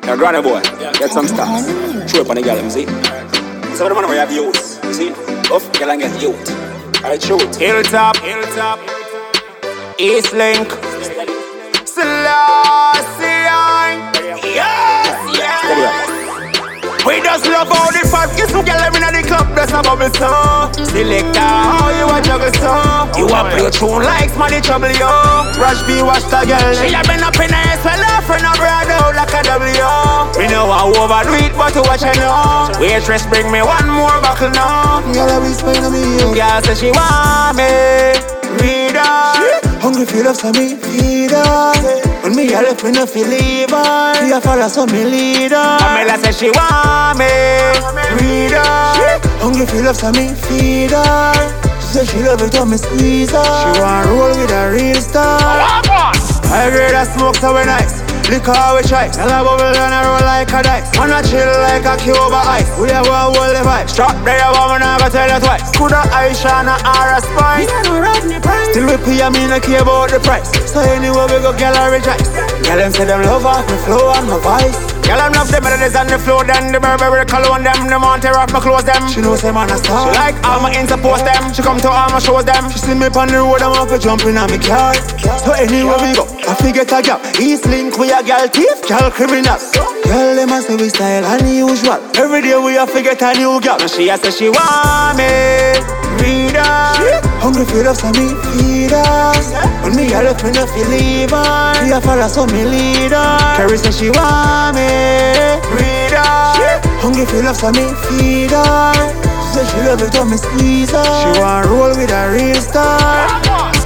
Now, granny boy, get some stars. Show up on the girl, you see. So the man where you have youth, you see. Off, girl and get youth. Alright, show it. Hilltop, East Link, Selassie. Yes. We just love all the fat kids who get them in the club, that's a bubble song. Selector, how you a juggle song? You a play tune like Smarty Trouble, yo. Rush B, watch the girl. She a been up in the ass, well her friend a brand out like a W. We know I overdo it, but to watch her know. Waitress bring me one more buckle now. Girl, I be spying on me. Girl say she want me. Read her. Hungry feel of some me, feed her. When me a left, me no feel leave her. She a follow so me lead her. Pamela say she want me. Read her. Hungry feel of some me, feed her. She say she love it when me squeeze her. She want roll with a real star. I grade a smoke so we nice. Liquor we try. Tell a bubble and a roll like a dice. And a chill like a cube of ice. We have one hold the vibe. Strap there a woman and I tell you twice. Coulda Aisha and a Spice. Still we pay a me no care about the price. So anyway we go girl I rejoice. Girl them say them love off my flow and my voice. Girl them love the melodies on the floor. Then the Burberry cologne them. Them want tear off my clothes them. She knows them on a star. She like all my interpost them. She come to all my shows them. She see me on the road and want to jump in on me car. So anyway we go, I forget a gap. East Link we a girl thief, girl criminal. Girl them a say we style unusual. Every day we a forget a new girl. And she a say she want me. Read her. Hungry feel of some me feed her. When me a left me no feel leave her. She a follow so me lead her. Carrie say she want me. Read her. Hungry feel of some me feed her. She say she love it when me squeeze her. She want roll with a real star.